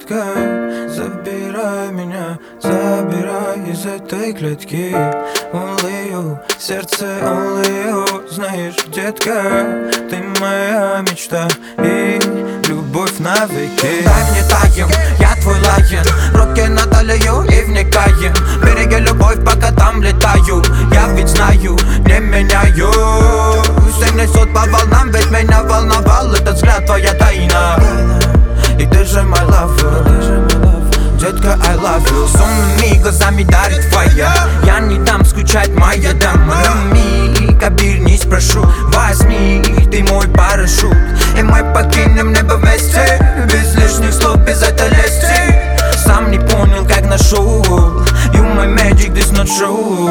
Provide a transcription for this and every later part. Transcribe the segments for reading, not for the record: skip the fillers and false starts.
детка, забирай меня, забирай из этой клетки. Only you, сердце only you. Знаешь, детка, ты моя мечта и любовь навеки. Дай мне таем, я твой лайен, руки на талию и вникаем. Береги любовь, пока там летаю. Я ведь знаю, не меняю. Все несут по волнам, ведь меня волновал этот взгляд, твоя тайна. И ты же my lover, детка, I love you. С умными глазами дарит твоя. Я не дам скучать, моя дама. Миг, обернись, прошу, возьми, ты мой парашют. И мы покинем небо вместе, без лишних слов, без этой лести. Сам не понял, как нашел. You my magic, this not true.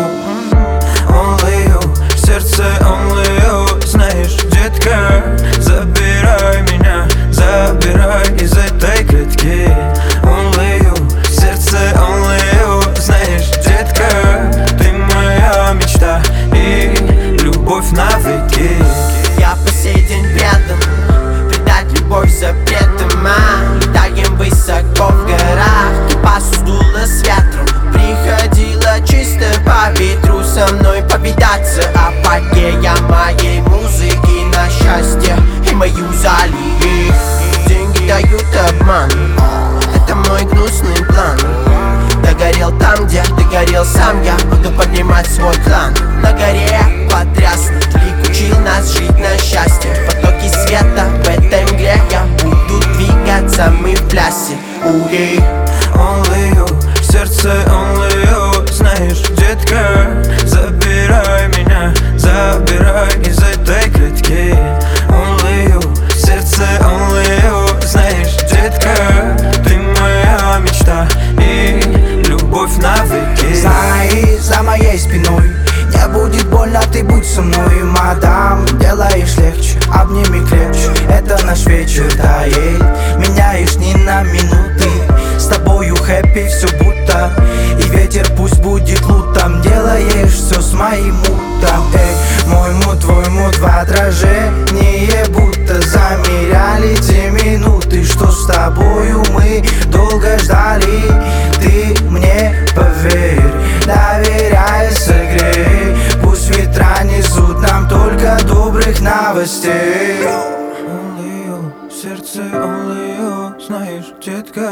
Only you, сердце only you. Знаешь, детка, забирай меня, забирай из этой клетки. Only you, сердце only you. Знаешь, детка, ты моя мечта и любовь навеки. Я по сей день предан, предать любовь запретом. Летаем высоко в горах, кипасу сдуло с ветром. Приходила чисто по ветру со мной повидаться. Апогея моей музыки на счастье и мою залили. Деньги дают обман, это мой гнусный план. Догорел там, где догорел сам я. Буду поднимать свой клан. На горе потряснут, лик учил нас жить на счастье. В потоке света в этой мгле я буду двигаться, мы в плясе. Ури. Only you, сердце only you. Знаешь, детка, забирай меня, забирай из этой клетки. Only you, сердце only you. Знаешь, детка, ты моя мечта и любовь навеки. Знай, за моей спиной не будет больно, ты будь со мной, мадам. Делаешь легче, обними крепче, это наш вечер тает. Меняешь ни на минуты, с тобою хэппи все будто. И ветер пусть будет лутом, делаешь все с моим мутом. Эй, мой мут, твой мут в отражение, будто замеряли те минуты, что с тобою мы долго ждали. Ты мне поверь, доверяй, согрей. Пусть ветра несут нам только добрых новостей. Only you, сердце only you. Знаешь, детка,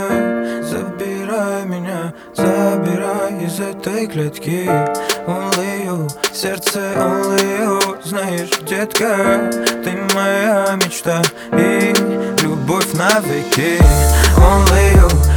забирай меня, забирай из этой клетки. Only you, сердце only you. Знаешь, детка, ты моя мечта и любовь навеки. Only you.